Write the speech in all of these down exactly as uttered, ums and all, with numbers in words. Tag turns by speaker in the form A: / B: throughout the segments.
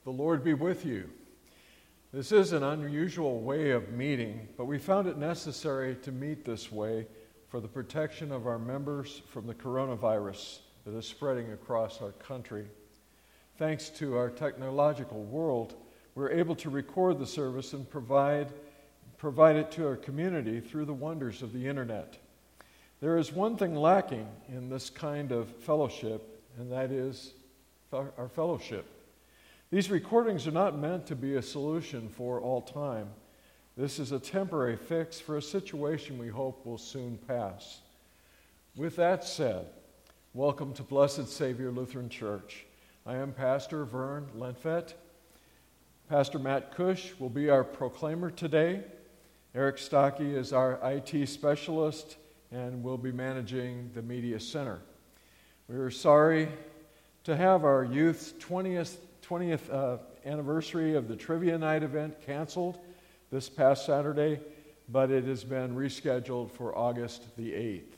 A: The Lord be with you. This is an unusual way of meeting, but we found it necessary to meet this way for the protection of our members from the coronavirus that is spreading across our country. Thanks to our technological world, we're able to record the service and provide, provide it to our community through the wonders of the internet. There is one thing lacking in this kind of fellowship, and that is our fellowship. These recordings are not meant to be a solution for all time. This is a temporary fix for a situation we hope will soon pass. With that said, welcome to Blessed Savior Lutheran Church. I am Pastor Vern Lentvet. Pastor Matt Cush will be our proclaimer today. Eric Stocky is our I T specialist and will be managing the media center. We are sorry to have our youth's twentieth twentieth uh, anniversary of the Trivia Night event canceled this past Saturday, but it has been rescheduled for August the eighth.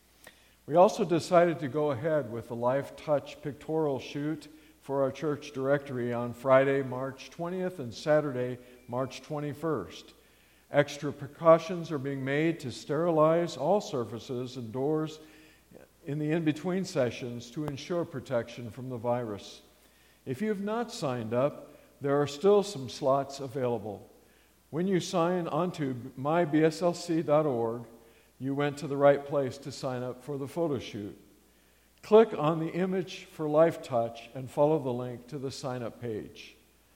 A: We also decided to go ahead with the Life Touch pictorial shoot for our church directory on Friday, March twentieth and Saturday, March twenty-first. Extra precautions are being made to sterilize all surfaces and doors in the in-between sessions to ensure protection from the virus. If you have not signed up, there are still some slots available. When you sign onto my b s l c dot org, you went to the right place to sign up for the photo shoot. Click on the image for Life Touch and follow the link to the sign-up page.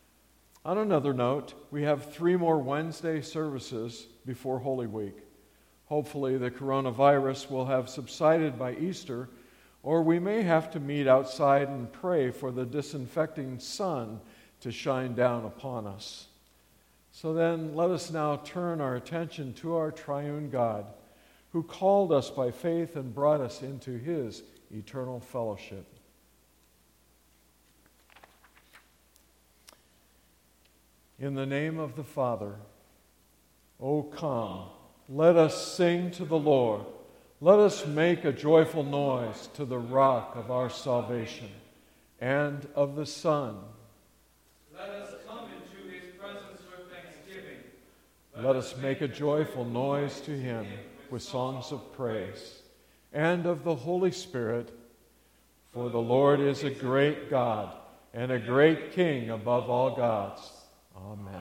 A: On another note, we have three more Wednesday services before Holy Week. Hopefully the coronavirus will have subsided by Easter, or we may have to meet outside and pray for the disinfecting sun to shine down upon us. So then, let us now turn our attention to our triune God, who called us by faith and brought us into His eternal fellowship. In the name of the Father, O come, let us sing to the Lord. Let us make a joyful noise to the rock of our salvation, and of the Son.
B: Let us come into His presence with thanksgiving.
A: Let us make a joyful noise to Him with songs of praise, and of the Holy Spirit. For the Lord is a great God, and a great King above all gods. Amen.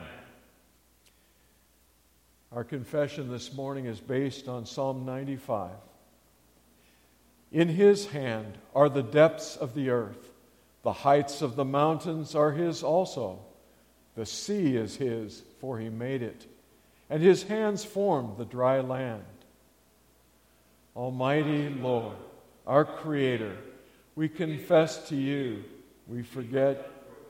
A: Our confession this morning is based on Psalm ninety-five. In His hand are the depths of the earth. The heights of the mountains are His also. The sea is His, for He made it, and His hands formed the dry land. Almighty Lord, our Creator, we confess to You, we forget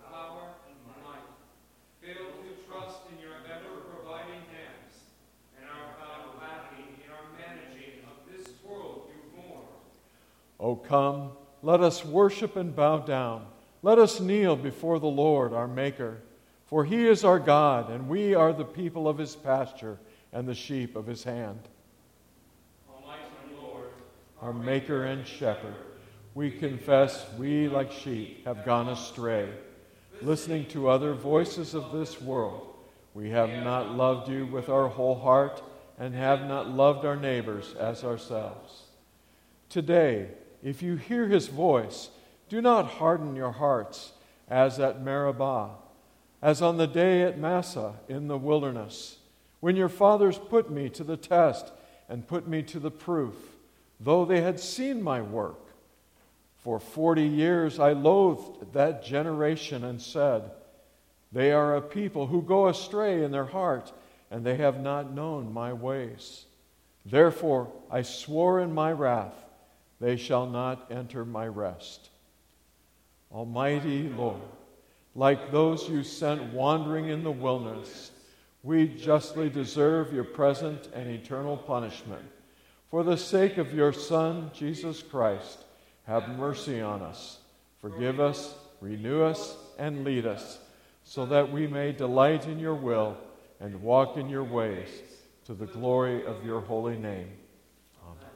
A: O come, let us worship and bow down. Let us kneel before the Lord, our Maker. For He is our God, and we are the people of His pasture and the sheep of His hand.
B: Almighty Lord,
A: our Maker and Shepherd, we confess we, like sheep, have gone astray. Listening to other voices of this world, we have not loved You with our whole heart and have not loved our neighbors as ourselves. Today, if you hear His voice, do not harden your hearts as at Meribah, as on the day at Massah in the wilderness, when your fathers put me to the test and put me to the proof, though they had seen my work. For forty years I loathed that generation and said, they are a people who go astray in their heart, and they have not known my ways. Therefore I swore in my wrath, they shall not enter my rest. Almighty Lord, like those You sent wandering in the wilderness, we justly deserve Your present and eternal punishment. For the sake of Your Son, Jesus Christ, have mercy on us. Forgive us, renew us, and lead us, so that we may delight in Your will and walk in Your ways, to the glory of Your holy name. Amen.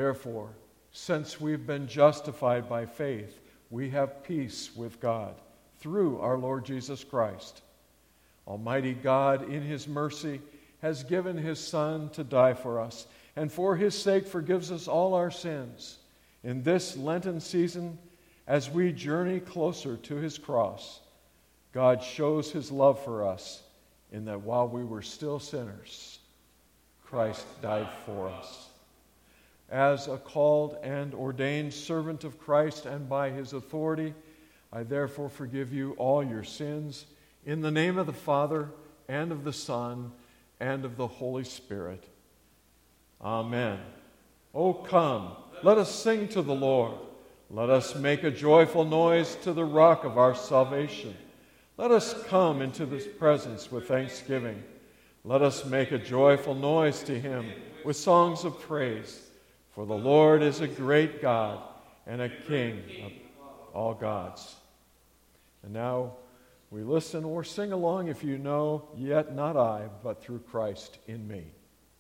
A: Therefore, since we've been justified by faith, we have peace with God through our Lord Jesus Christ. Almighty God, in his mercy, has given his Son to die for us, and for his sake forgives us all our sins. In this Lenten season, as we journey closer to his cross, God shows his love for us in that while we were still sinners, Christ died for us. As a called and ordained servant of Christ and by his authority, I therefore forgive you all your sins in the name of the Father and of the Son and of the Holy Spirit. Amen. O come, let us sing to the Lord. Let us make a joyful noise to the rock of our salvation. Let us come into his presence with thanksgiving. Let us make a joyful noise to him with songs of praise. For the Lord is a great God and a King of all gods. And now we listen or sing along if you know, yet not I, but through Christ in me.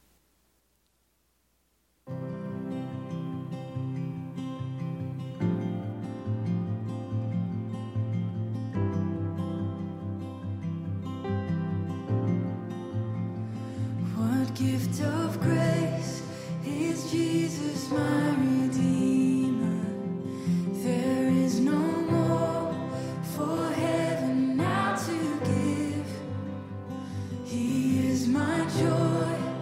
C: What gift of grace is Jesus my Redeemer? There is no more for heaven now to give. He is my joy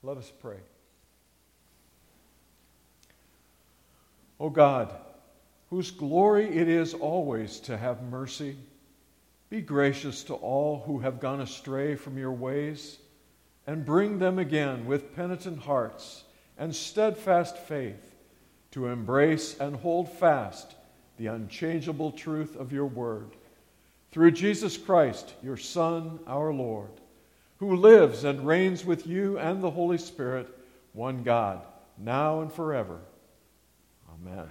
A: Let us pray. O God, whose glory it is always to have mercy, be gracious to all who have gone astray from your ways, and bring them again with penitent hearts and steadfast faith to embrace and hold fast the unchangeable truth of your word. Through Jesus Christ, your Son, our Lord, who lives and reigns with you and the Holy Spirit, one God, now and forever. Amen.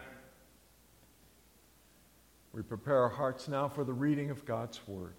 A: We prepare our hearts now for the reading of God's word.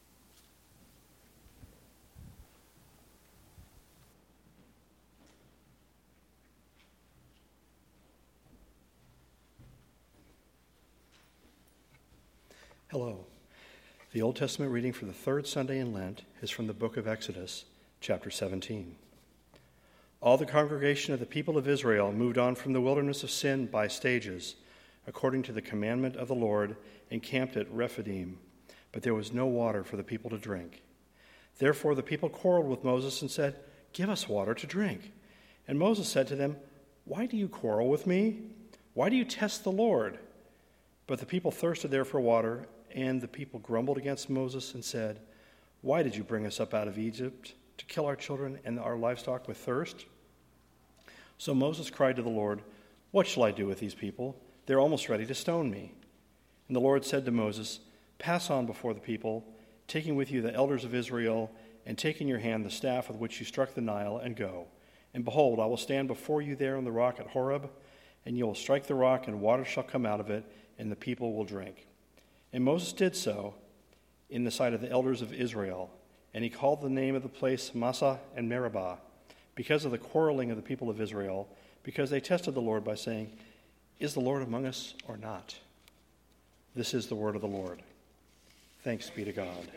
D: Hello. The Old Testament reading for the third Sunday in Lent is from the book of Exodus, chapter seventeen. All the congregation of the people of Israel moved on from the wilderness of Sin by stages, according to the commandment of the Lord, and camped at Rephidim, but there was no water for the people to drink. Therefore the people quarreled with Moses and said, "Give us water to drink." And Moses said to them, "Why do you quarrel with me? Why do you test the Lord?" But the people thirsted there for water, and the people grumbled against Moses and said, "Why did you bring us up out of Egypt to kill our children and our livestock with thirst?" So Moses cried to the Lord, "What shall I do with these people? They're almost ready to stone me." And the Lord said to Moses, "Pass on before the people, taking with you the elders of Israel, and take in your hand the staff with which you struck the Nile, and go. And behold, I will stand before you there on the rock at Horeb, and you will strike the rock, and water shall come out of it, and the people will drink." And Moses did so in the sight of the elders of Israel, and he called the name of the place Massah and Meribah, because of the quarreling of the people of Israel, because they tested the Lord by saying, "Is the Lord among us or not?" This is the word of the Lord. Thanks be to God.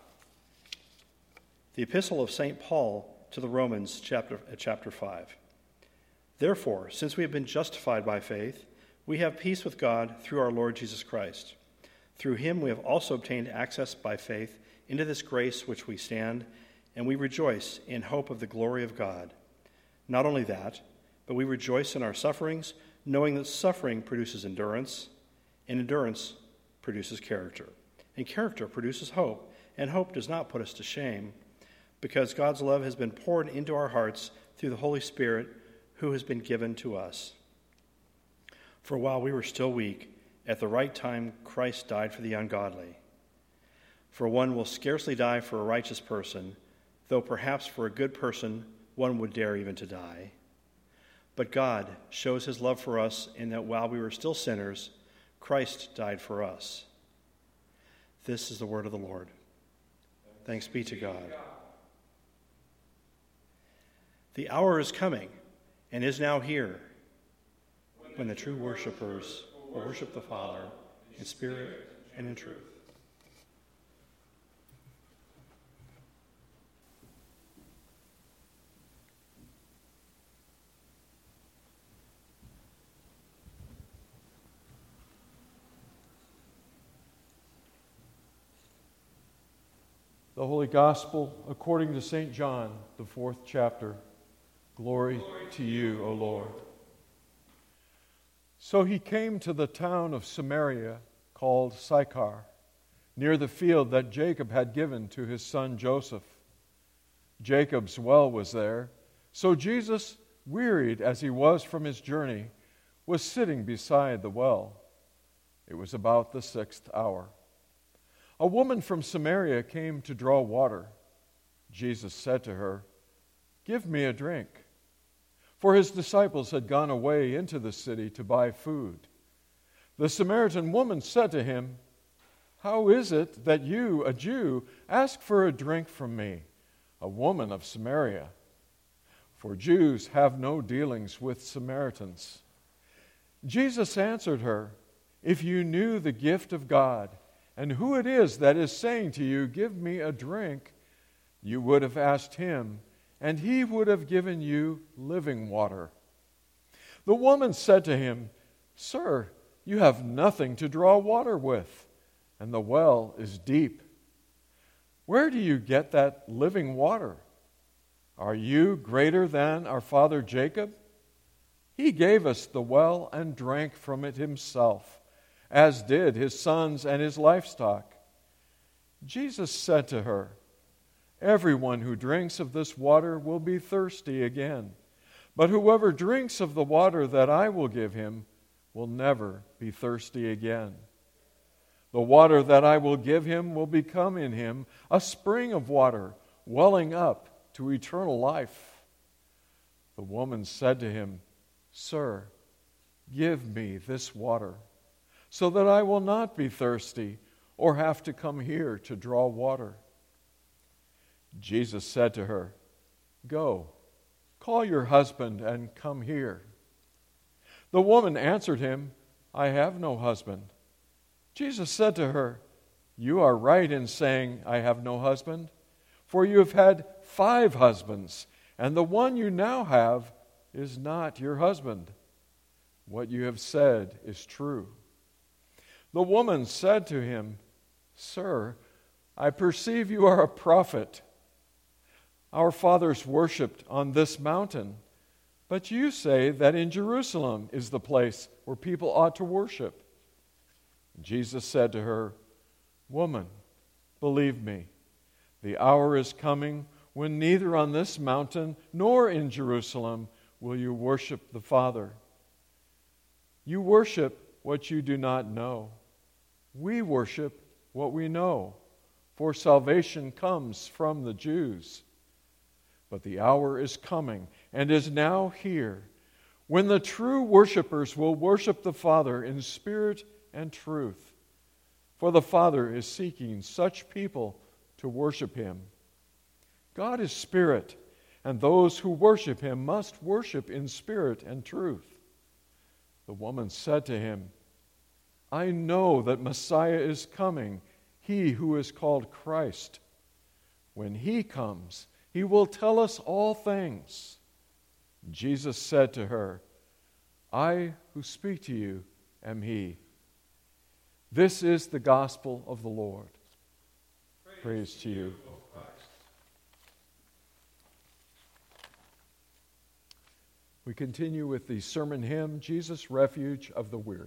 D: The epistle of Saint Paul to the Romans, chapter, chapter five. Therefore, since we have been justified by faith, we have peace with God through our Lord Jesus Christ. Through him we have also obtained access by faith into this grace which we stand, and we rejoice in hope of the glory of God. Not only that, but we rejoice in our sufferings, knowing that suffering produces endurance, and endurance produces character. And character produces hope, and hope does not put us to shame, because God's love has been poured into our hearts through the Holy Spirit who has been given to us. For while we were still weak, at the right time Christ died for the ungodly. For one will scarcely die for a righteous person, though perhaps for a good person one would dare even to die. But God shows his love for us in that while we were still sinners, Christ died for us. This is the word of the Lord. Thanks be to God. The hour is coming and is now here when the true worshipers will worship the Father in spirit and in truth.
A: The Holy Gospel according to Saint John, the fourth chapter. Glory, Glory to you, O Lord. So he came to the town of Samaria called Sychar, near the field that Jacob had given to his son Joseph. Jacob's well was there, so Jesus, wearied as he was from his journey, was sitting beside the well. It was about the sixth hour. A woman from Samaria came to draw water. Jesus said to her, "Give me a drink." For his disciples had gone away into the city to buy food. The Samaritan woman said to him, "How is it that you, a Jew, ask for a drink from me, a woman of Samaria?" For Jews have no dealings with Samaritans. Jesus answered her, "If you knew the gift of God, and who it is that is saying to you, 'Give me a drink,' you would have asked him, and he would have given you living water." The woman said to him, "Sir, you have nothing to draw water with, and the well is deep. Where do you get that living water? Are you greater than our father Jacob? He gave us the well and drank from it himself, as did his sons and his livestock." Jesus said to her, "Everyone who drinks of this water will be thirsty again, but whoever drinks of the water that I will give him will never be thirsty again. The water that I will give him will become in him a spring of water welling up to eternal life." The woman said to him, "Sir, give me this water, so that I will not be thirsty or have to come here to draw water." Jesus said to her, "Go, call your husband and come here." The woman answered him, "I have no husband." Jesus said to her, "You are right in saying, 'I have no husband,' for you have had five husbands, and the one you now have is not your husband. What you have said is true." The woman said to him, "Sir, I perceive you are a prophet. Our fathers worshipped on this mountain, but you say that in Jerusalem is the place where people ought to worship." Jesus said to her, "Woman, believe me, the hour is coming when neither on this mountain nor in Jerusalem will you worship the Father. You worship what you do not know. We worship what we know, for salvation comes from the Jews. But the hour is coming and is now here when the true worshipers will worship the Father in spirit and truth. For the Father is seeking such people to worship Him. God is spirit, and those who worship Him must worship in spirit and truth." The woman said to him, "I know that Messiah is coming, He who is called Christ. When He comes, He will tell us all things." Jesus said to her, "I who speak to you am He." This is the gospel of the Lord. Praise, Praise to you, O Christ. We continue with the sermon hymn, "Jesus, Refuge of the Weary."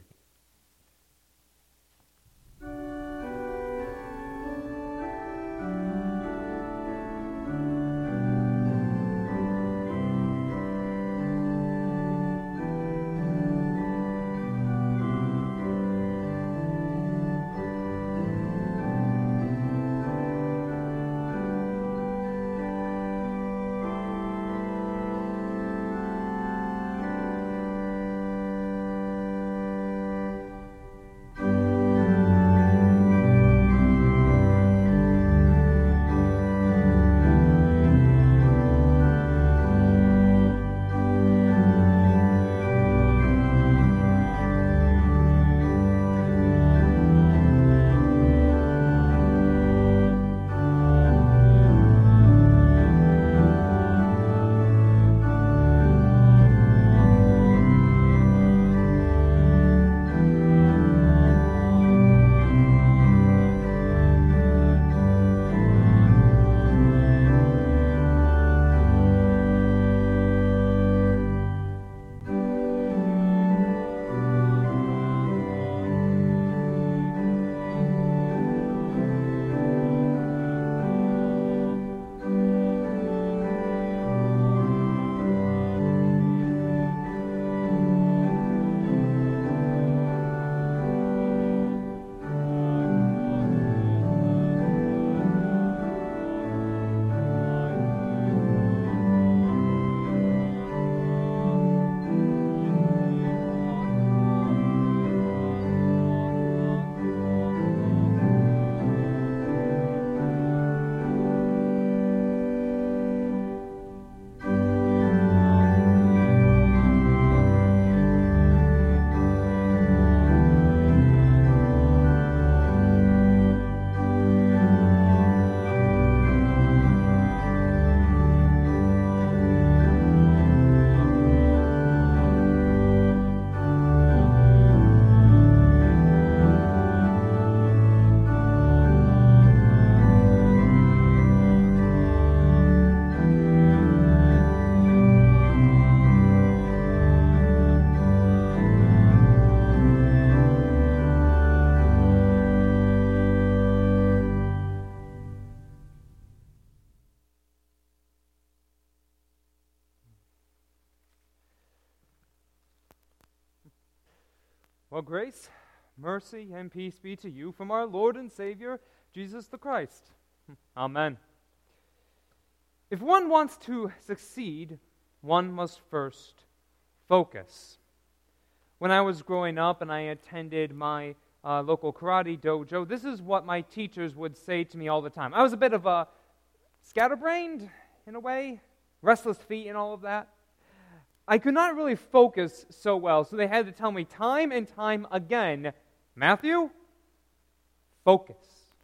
E: Well, grace, mercy, and peace be to you from our Lord and Savior, Jesus the Christ. Amen. If one wants to succeed, one must first focus. When I was growing up and I attended my uh, local karate dojo, this is what my teachers would say to me all the time. I was a bit of a scatterbrained, in a way, restless feet and all of that. I could not really focus so well, so they had to tell me time and time again, Matthew, focus.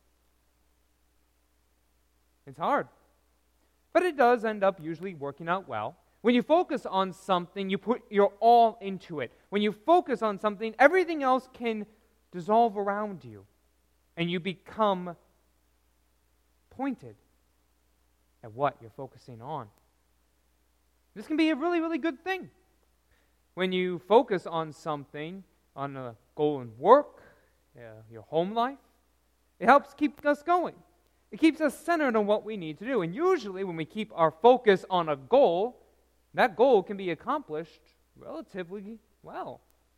E: It's hard, but it does end up usually working out well. When you focus on something, you put your all into it. When you focus on something, everything else can dissolve around you, and you become pointed at what you're focusing on. This can be a really, really good thing. When you focus on something, on a goal in work, uh, your home life, it helps keep us going. It keeps us centered on what we need to do. And usually when we keep our focus on a goal, that goal can be accomplished relatively well.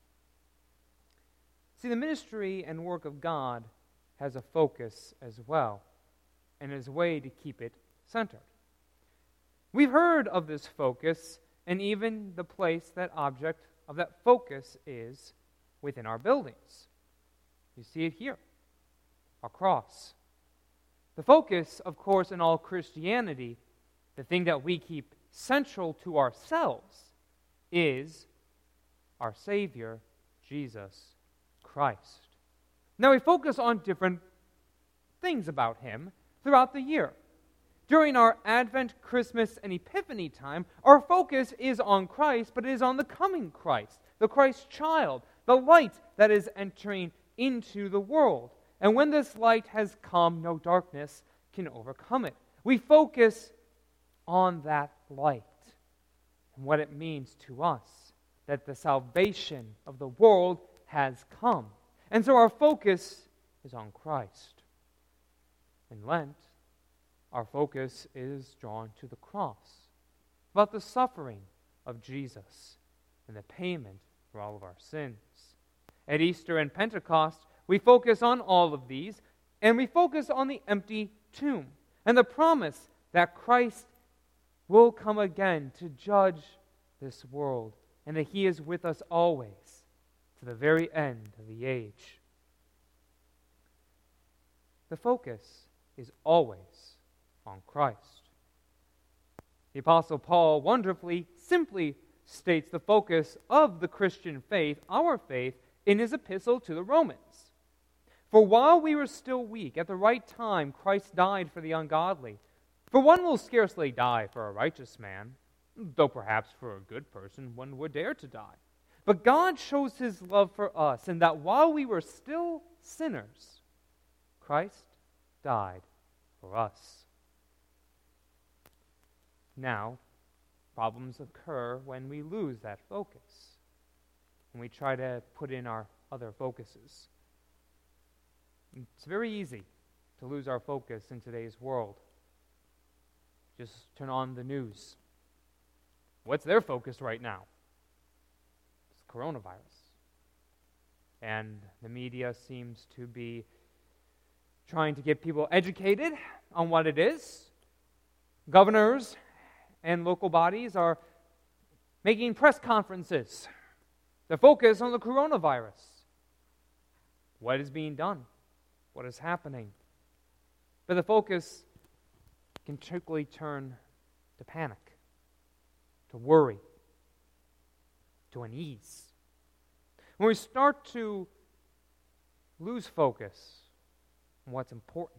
E: See, the ministry and work of God has a focus as well, and is a way to keep it centered. We've heard of this focus, and even the place that object of that focus is within our buildings. You see it here, our cross. The focus, of course, in all Christianity, the thing that we keep central to ourselves, is our Savior, Jesus Christ. Now, we focus on different things about Him throughout the year. During our Advent, Christmas, and Epiphany time, our focus is on Christ, but it is on the coming Christ, the Christ child, the light that is entering into the world. And when this light has come, no darkness can overcome it. We focus on that light and what it means to us, that the salvation of the world has come. And so our focus is on Christ. In Lent, our focus is drawn to the cross, about the suffering of Jesus and the payment for all of our sins. At Easter and Pentecost, we focus on all of these, and we focus on the empty tomb and the promise that Christ will come again to judge this world, and that He is with us always to the very end of the age. The focus is always on Christ. The Apostle Paul wonderfully, simply states the focus of the Christian faith, our faith, in his epistle to the Romans. For while we were still weak, at the right time Christ died for the ungodly. For one will scarcely die for a righteous man, though perhaps for a good person one would dare to die. But God shows His love for us, in that while we were still sinners, Christ died for us. Now, problems occur when we lose that focus, and we try to put in our other focuses. It's very easy to lose our focus in today's world. Just turn on the news. What's their focus right now? It's coronavirus. And the media seems to be trying to get people educated on what it is. Governors and local bodies are making press conferences to focus on the coronavirus. What is being done? What is happening? But the focus can quickly turn to panic, to worry, to unease. When we start to lose focus on what's important,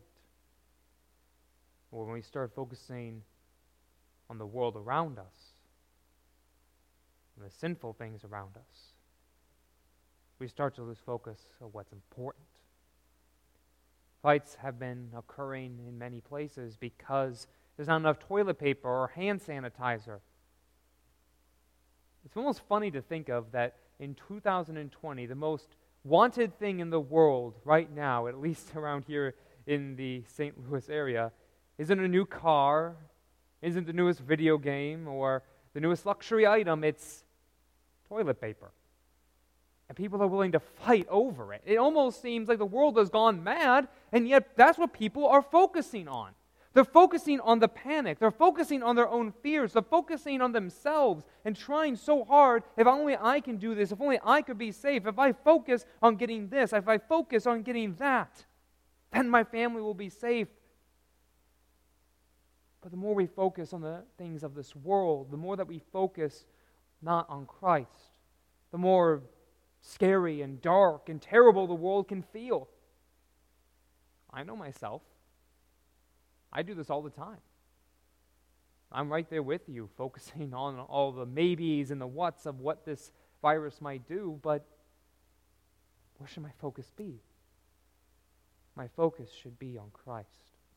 E: or when we start focusing on the world around us, and the sinful things around us, we start to lose focus of what's important. Fights have been occurring in many places because there's not enough toilet paper or hand sanitizer. It's almost funny to think of that in two thousand twenty, the most wanted thing in the world right now, at least around here in the Saint Louis area, isn't a new car, isn't the newest video game, or the newest luxury item. It's toilet paper. And people are willing to fight over it. It almost seems like the world has gone mad, and yet that's what people are focusing on. They're focusing on the panic. They're focusing on their own fears. They're focusing on themselves and trying so hard, if only I can do this, if only I could be safe, if I focus on getting this, if I focus on getting that, then my family will be safe. But the more we focus on the things of this world, the more that we focus not on Christ, the more scary and dark and terrible the world can feel. I know myself. I do this all the time. I'm right there with you, focusing on all the maybes and the whats of what this virus might do, but where should my focus be? My focus should be on Christ.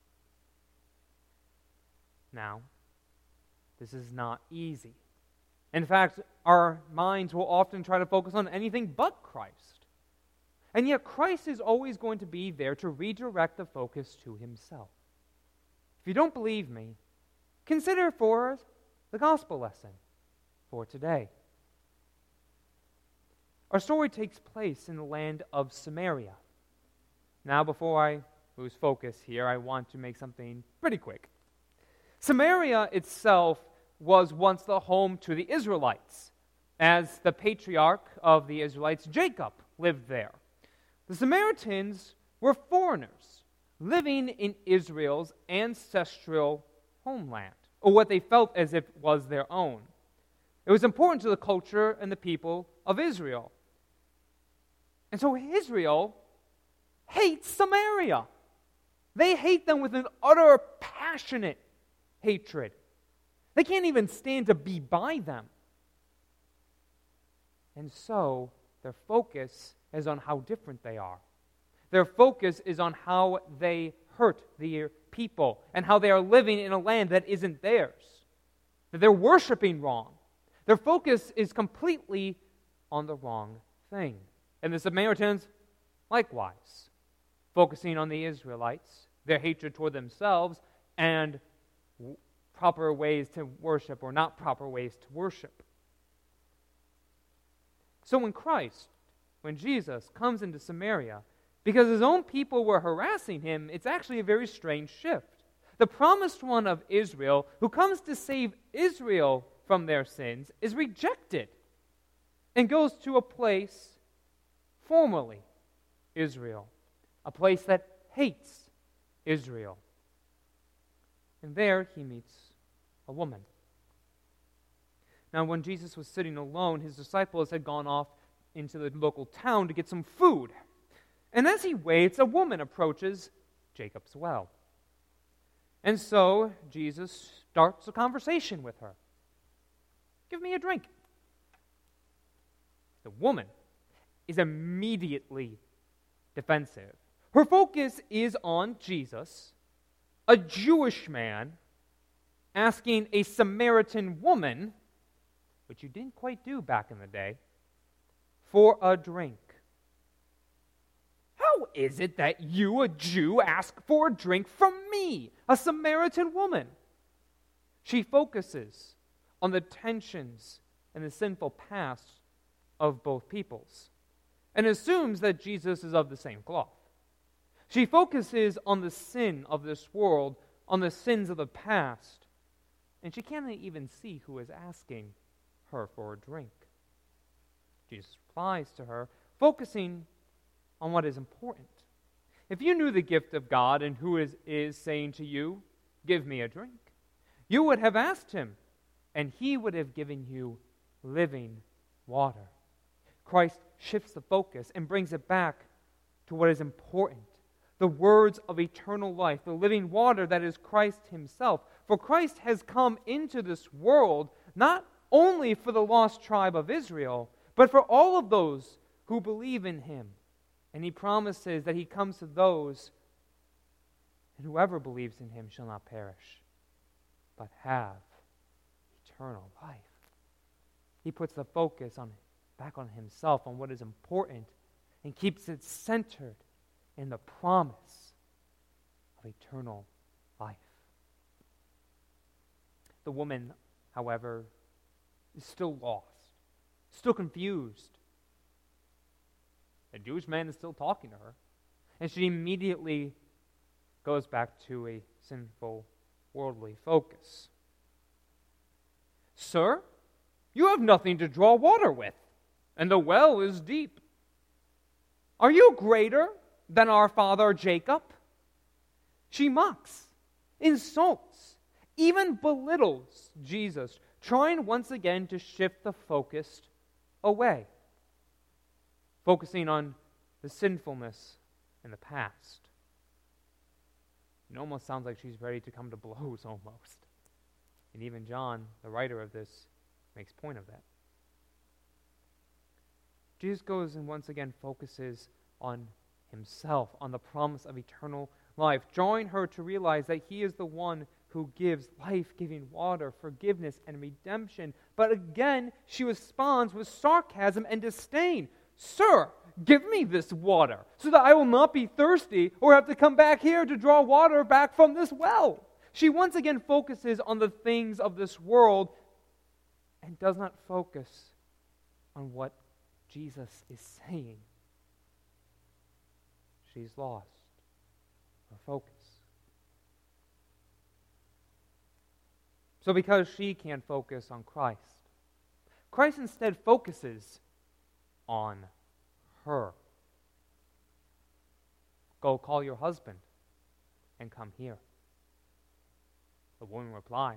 E: Now, this is not easy. In fact, our minds will often try to focus on anything but Christ. And yet Christ is always going to be there to redirect the focus to himself. If you don't believe me, consider for us the gospel lesson for today. Our story takes place in the land of Samaria. Now, before I lose focus here, I want to make something pretty quick. Samaria itself was once the home to the Israelites, as the patriarch of the Israelites, Jacob, lived there. The Samaritans were foreigners living in Israel's ancestral homeland, or what they felt as if was their own. It was important to the culture and the people of Israel. And so Israel hates Samaria. They hate them with an utter passionate hatred. They can't even stand to be by them. And so their focus is on how different they are. Their focus is on how they hurt their people and how they are living in a land that isn't theirs, that they're worshiping wrong. Their focus is completely on the wrong thing. And the Samaritans, likewise, focusing on the Israelites, their hatred toward themselves, and w- proper ways to worship or not proper ways to worship. So when Christ, when Jesus comes into Samaria, because his own people were harassing him, it's actually a very strange shift. The promised one of Israel, who comes to save Israel from their sins, is rejected and goes to a place, formerly Israel, a place that hates Israel. And there he meets a woman. Now, when Jesus was sitting alone, his disciples had gone off into the local town to get some food. And as he waits, a woman approaches Jacob's well. And so Jesus starts a conversation with her. Give me a drink. The woman is immediately defensive. Her focus is on Jesus, a Jewish man, asking a Samaritan woman, which you didn't quite do back in the day, for a drink. How is it that you, a Jew, ask for a drink from me, a Samaritan woman? She focuses on the tensions and the sinful past of both peoples and assumes that Jesus is of the same cloth. She focuses on the sin of this world, on the sins of the past, and she can't even see who is asking her for a drink. Jesus replies to her, focusing on what is important. If you knew the gift of God and who is, is saying to you, give me a drink, you would have asked him, and he would have given you living water. Christ shifts the focus and brings it back to what is important, the words of eternal life, the living water that is Christ himself. For Christ has come into this world not only for the lost tribe of Israel, but for all of those who believe in him. And he promises that he comes to those, and whoever believes in him shall not perish, but have eternal life. He puts the focus on back on himself, on what is important, and keeps it centered in the promise of eternal life. The woman, however, is still lost, still confused. A Jewish man is still talking to her. And she immediately goes back to a sinful, worldly focus. Sir, you have nothing to draw water with, and the well is deep. Are you greater than our father Jacob? She mocks, insults, even belittles Jesus, trying once again to shift the focus away, focusing on the sinfulness in the past. It almost sounds like she's ready to come to blows almost. And even John, the writer of this, makes point of that. Jesus goes and once again focuses on himself, on the promise of eternal life, drawing her to realize that he is the one who gives life-giving water, forgiveness, and redemption. But again, she responds with sarcasm and disdain. Sir, give me this water so that I will not be thirsty or have to come back here to draw water back from this well. She once again focuses on the things of this world and does not focus on what Jesus is saying. She's lost her focus. So because she can't focus on Christ, Christ instead focuses on her. Go call your husband and come here. The woman replies,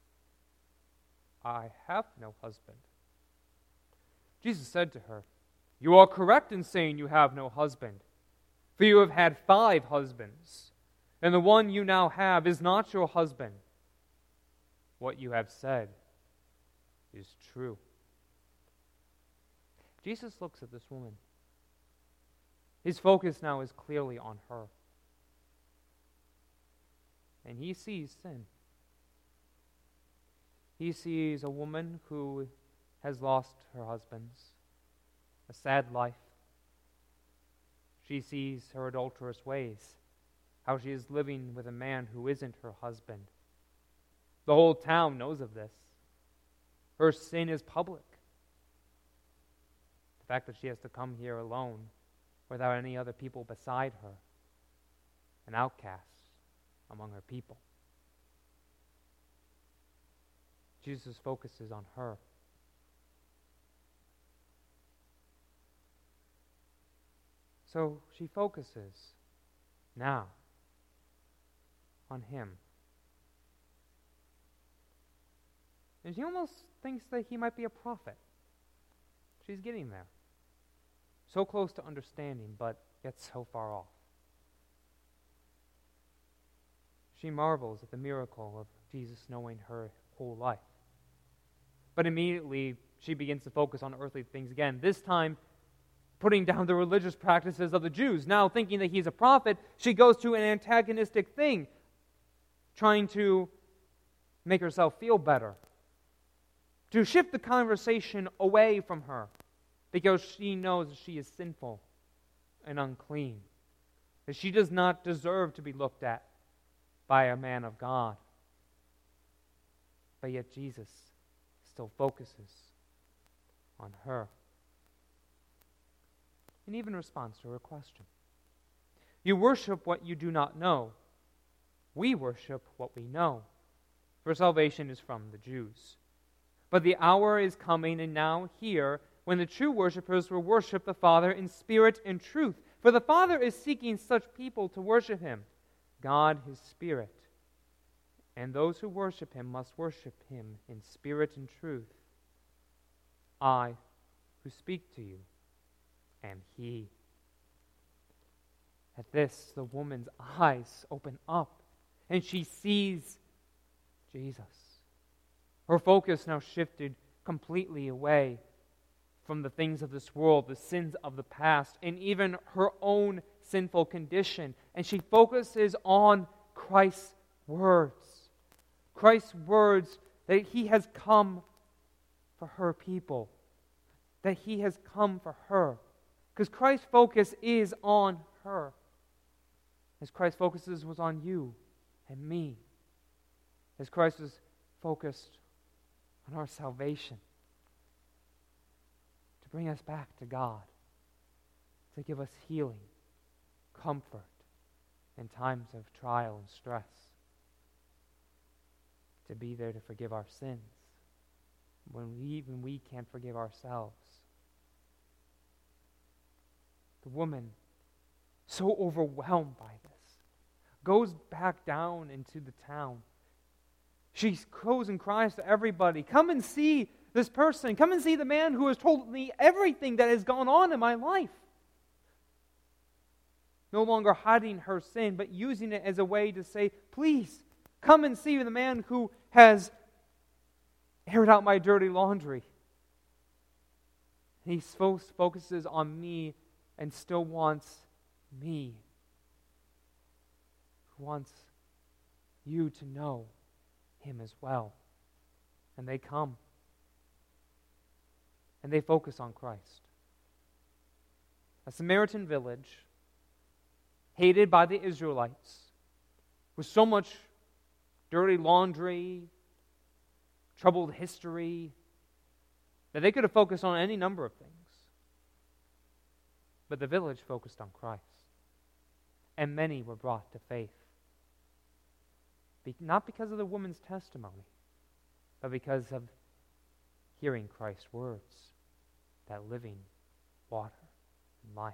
E: I have no husband. Jesus said to her, You are correct in saying you have no husband, for you have had five husbands, and the one you now have is not your husband. What you have said is true. Jesus looks at this woman. His focus now is clearly on her. And he sees sin. He sees a woman who has lost her husbands, a sad life. She sees her adulterous ways, how she is living with a man who isn't her husband. The whole town knows of this. Her sin is public. The fact that she has to come here alone, without any other people beside her, an outcast among her people. Jesus focuses on her. So she focuses now on him. And she almost thinks that he might be a prophet. She's getting there. So close to understanding, but yet so far off. She marvels at the miracle of Jesus knowing her whole life. But immediately she begins to focus on earthly things again, this time putting down the religious practices of the Jews. Now thinking that he's a prophet, she goes to an antagonistic thing, trying to make herself feel better, to shift the conversation away from her, because she knows that she is sinful and unclean, that she does not deserve to be looked at by a man of God. But yet Jesus still focuses on her. And even responds to her question. You worship what you do not know. We worship what we know, for salvation is from the Jews. But the hour is coming, and now here, when the true worshipers will worship the Father in spirit and truth. For the Father is seeking such people to worship him, God his Spirit. And those who worship him must worship him in spirit and truth. I, who speak to you, am he. At this, the woman's eyes open up, and she sees Jesus. Her focus now shifted completely away from the things of this world, the sins of the past, and even her own sinful condition. And she focuses on Christ's words. Christ's words that he has come for her people, that he has come for her. Because Christ's focus is on her. As Christ's focus was on you and me. As Christ was focused on our salvation. To bring us back to God. to give us healing, comfort in times of trial and stress, to be there to forgive our sins when we, even we can't forgive ourselves. The woman, so overwhelmed by this, goes back down into the town. She goes and cries to everybody, "Come and see this person. Come and see the man who has told me everything that has gone on in my life." No longer hiding her sin, but using it as a way to say, "Please, come and see the man who has aired out my dirty laundry." He focuses on me and still wants me. He wants you to know him as well. And they come. And they focus on Christ. A Samaritan village, hated by the Israelites, with so much dirty laundry, troubled history, that they could have focused on any number of things. But the village focused on Christ. And many were brought to faith. Be- not because of the woman's testimony, but because of hearing Christ's words, that living water and life.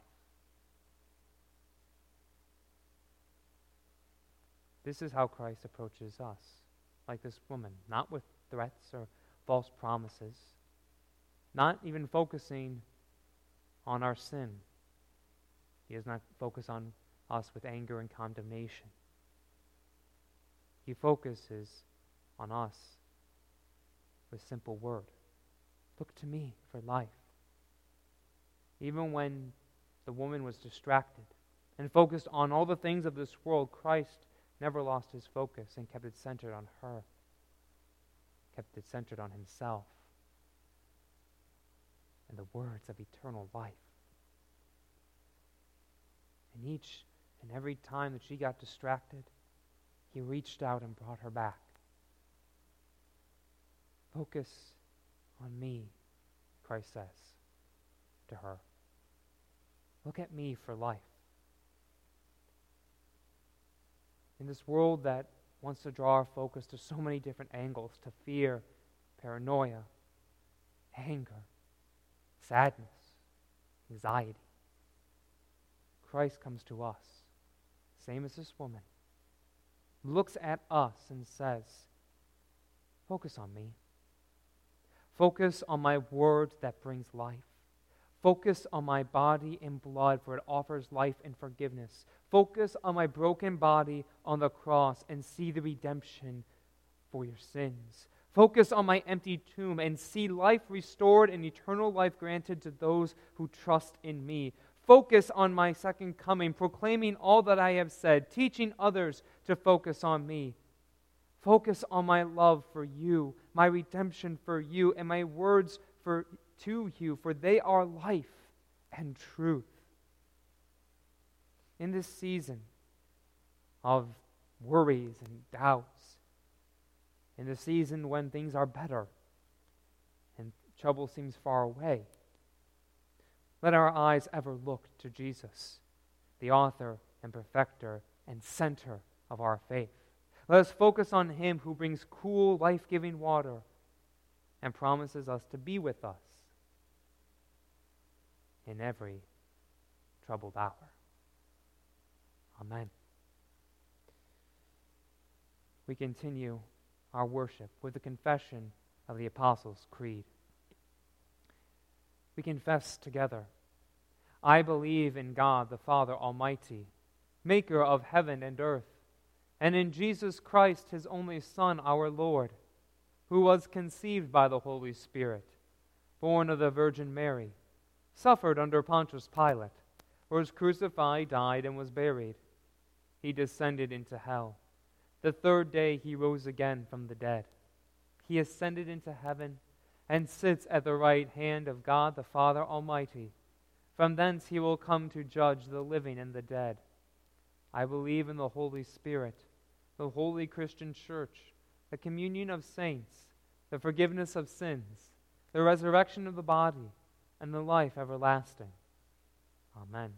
E: This is how Christ approaches us, like this woman, not with threats or false promises, not even focusing on our sin. He does not focus on us with anger and condemnation. He focuses on us with simple word. Look to me for life. Even when the woman was distracted and focused on all the things of this world, Christ never lost his focus and kept it centered on her, kept it centered on himself and the words of eternal life. And each and every time that she got distracted, he reached out and brought her back. Focus on me, Christ says to her. Look at me for life. In this world that wants to draw our focus to so many different angles, to fear, paranoia, anger, sadness, anxiety, Christ comes to us, same as this woman, looks at us and says, focus on me. Focus on my word that brings life. Focus on my body and blood, for it offers life and forgiveness. Focus on my broken body on the cross and see the redemption for your sins. Focus on my empty tomb and see life restored and eternal life granted to those who trust in me. Focus on my second coming, proclaiming all that I have said, teaching others to focus on me. Focus on my love for you, my redemption for you, and my words for to you, for they are life and truth. In this season of worries and doubts, in the season when things are better and trouble seems far away, let our eyes ever look to Jesus, the author and perfecter and center of our faith. Let us focus on him who brings cool, life-giving water and promises us to be with us in every troubled hour. Amen. We continue our worship with the confession of the Apostles' Creed. We confess together, I believe in God the Father Almighty, maker of heaven and earth, and in Jesus Christ, his only Son, our Lord, who was conceived by the Holy Spirit, born of the Virgin Mary, suffered under Pontius Pilate, was crucified, died, and was buried. He descended into hell. The third day he rose again from the dead. He ascended into heaven and sits at the right hand of God the Father Almighty. From thence he will come to judge the living and the dead. I believe in the Holy Spirit, the holy Christian church, the communion of saints, the forgiveness of sins, the resurrection of the body, and the life everlasting. Amen.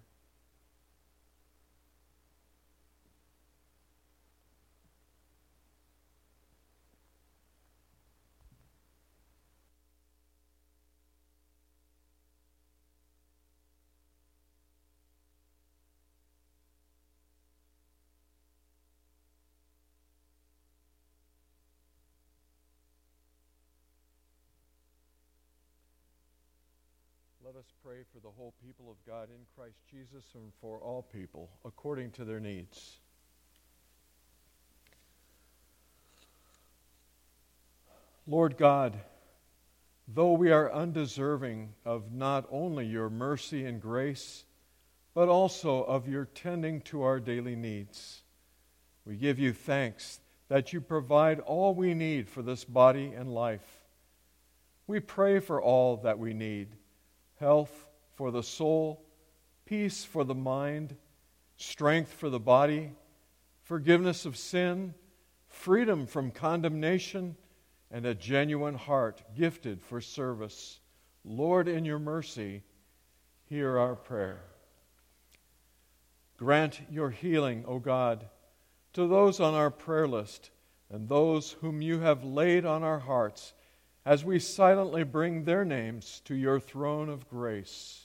A: Let us pray for the whole people of God in Christ Jesus and for all people, according to their needs. Lord God, though we are undeserving of not only your mercy and grace, but also of your tending to our daily needs, we give you thanks that you provide all we need for this body and life. We pray for all that we need: health for the soul, peace for the mind, strength for the body, forgiveness of sin, freedom from condemnation, and a genuine heart gifted for service. Lord, in your mercy, hear our prayer. Grant your healing, O God, to those on our prayer list and those whom you have laid on our hearts, as we silently bring their names to your throne of grace.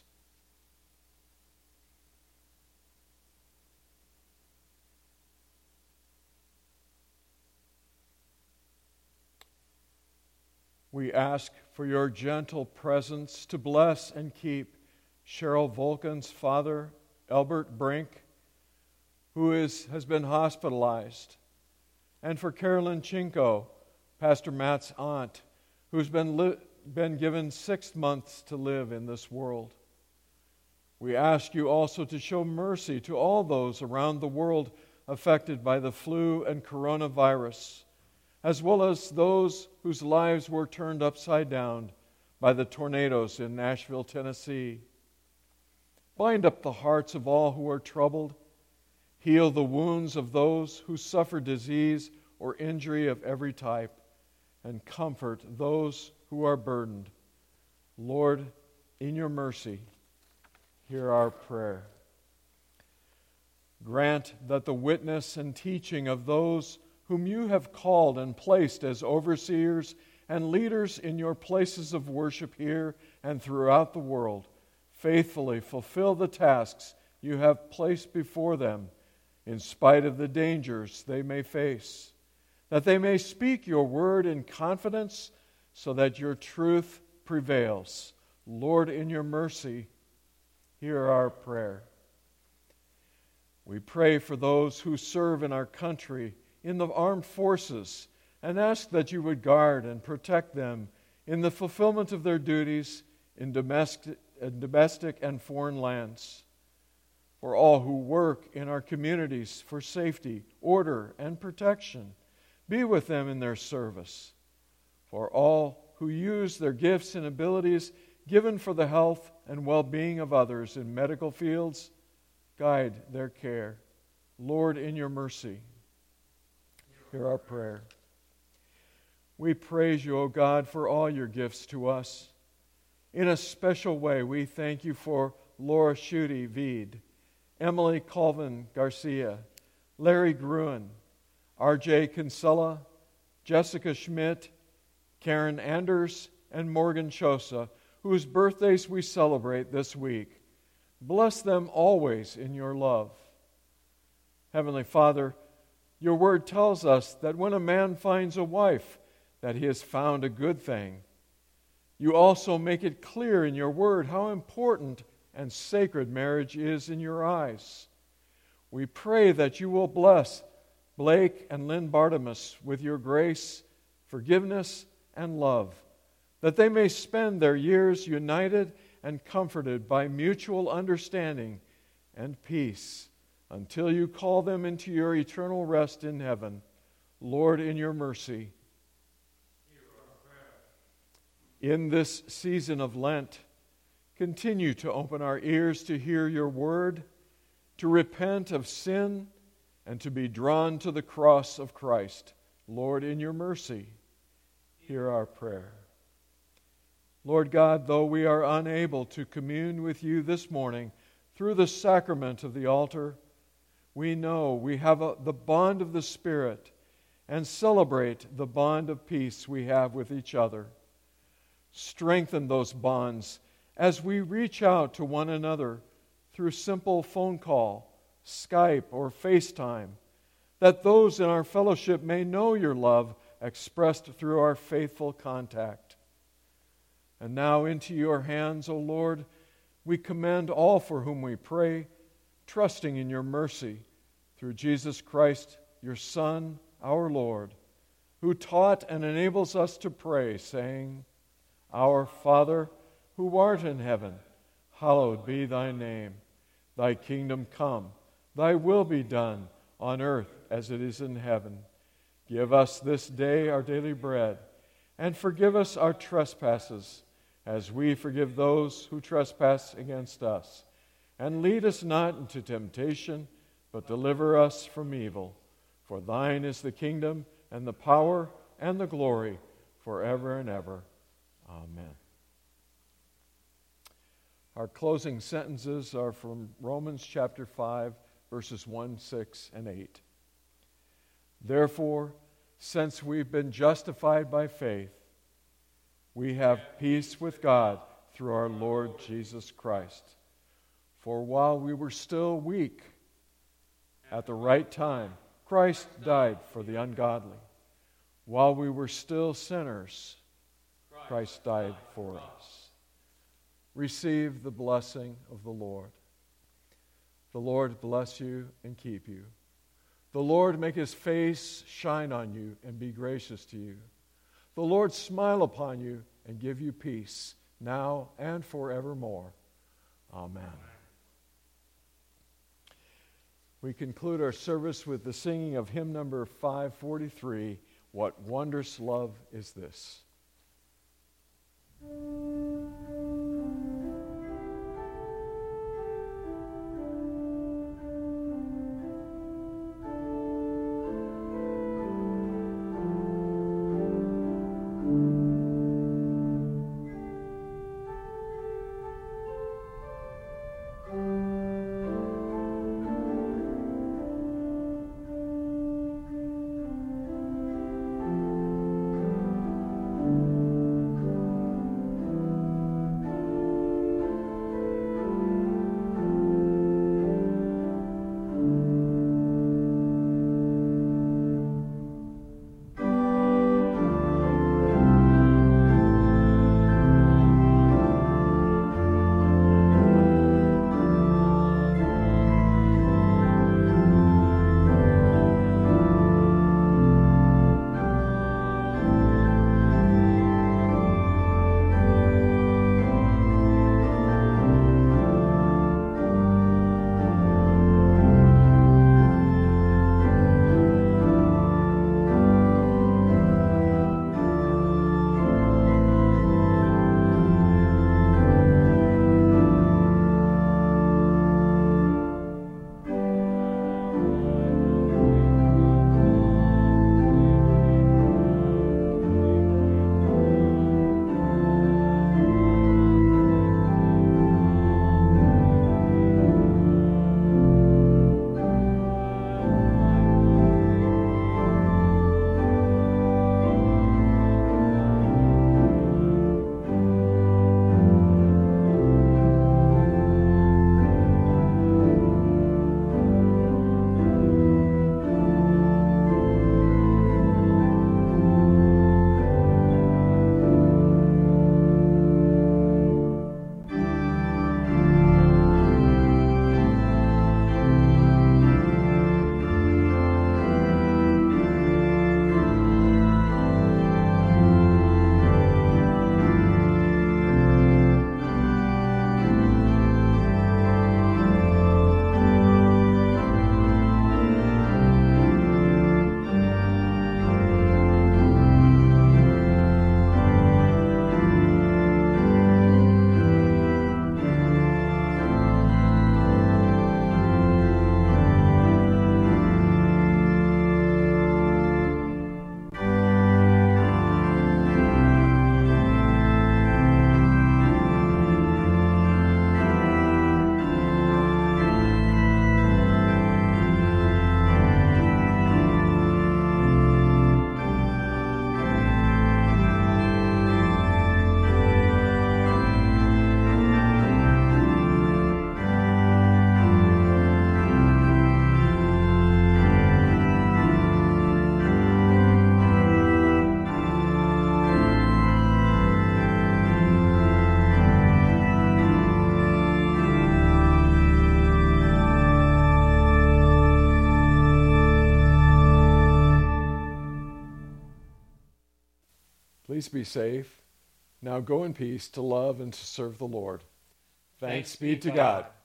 A: We ask for your gentle presence to bless and keep Cheryl Volkin's father, Albert Brink, who is, has been hospitalized, and for Carolyn Chinko, Pastor Matt's aunt, who's been, li- been given six months to live in this world. We ask you also to show mercy to all those around the world affected by the flu and coronavirus, as well as those whose lives were turned upside down by the tornadoes in Nashville, Tennessee. Bind up the hearts of all who are troubled. Heal the wounds of those who suffer disease or injury of every type, and comfort those who are burdened. Lord, in your mercy, hear our prayer. Grant that the witness and teaching of those whom you have called and placed as overseers and leaders in your places of worship here and throughout the world faithfully fulfill the tasks you have placed before them, in spite of the dangers they may face, that they may speak your word in confidence so that your truth prevails. Lord, in your mercy, hear our prayer. We pray for those who serve in our country in the armed forces, and ask that you would guard and protect them in the fulfillment of their duties in domestic, domestic and foreign lands. For all who work in our communities for safety, order, and protection, be with them in their service. For all who use their gifts and abilities given for the health and well-being of others in medical fields, guide their care. Lord, in your mercy, hear our prayer. We praise you, O God, for all your gifts to us. In a special way, we thank you for Laura Schutte Veed, Emily Colvin Garcia, Larry Gruen, R J Kinsella, Jessica Schmidt, Karen Anders, and Morgan Chosa, whose birthdays we celebrate this week. Bless them always in your love. Heavenly Father, your word tells us that when a man finds a wife, that he has found a good thing. You also make it clear in your word how important and sacred marriage is in your eyes. We pray that you will bless Blake and Lynn Bartimus with your grace, forgiveness, and love, that they may spend their years united and comforted by mutual understanding and peace, until you call them into your eternal rest in heaven. Lord, in your mercy. In this season of Lent, continue to open our ears to hear your word, to repent of sin, and to be drawn to the cross of Christ. Lord, in your mercy, hear our prayer. Lord God, though we are unable to commune with you this morning through the sacrament of the altar, we know we have a, the bond of the Spirit and celebrate the bond of peace we have with each other. Strengthen those bonds as we reach out to one another through simple phone call, Skype, or FaceTime, that those in our fellowship may know your love expressed through our faithful contact. And now into your hands, O Lord, we commend all for whom we pray, trusting in your mercy through Jesus Christ, your Son, our Lord, who taught and enables us to pray, saying, Our Father, who art in heaven, hallowed be thy name. Thy kingdom come, thy will be done, on earth as it is in heaven. Give us this day our daily bread, and forgive us our trespasses, as we forgive those who trespass against us. And lead us not into temptation, but deliver us from evil. For thine is the kingdom, and the power, and the glory, forever and ever. Amen. Our closing sentences are from Romans chapter five, verses one, six, and eight. Therefore, since we've been justified by faith, we have peace with God through our Lord Jesus Christ. For while we were still weak, at the right time, Christ died for the ungodly. While we were still sinners, Christ died for us. Receive the blessing of the Lord. The Lord bless you and keep you. The Lord make his face shine on you and be gracious to you. The Lord smile upon you and give you peace, now and forevermore. Amen. We conclude our service with the singing of hymn number five forty-three, What Wondrous Love Is This? Please be safe. Now go in peace to love and to serve the Lord. Thanks, Thanks be to God. God.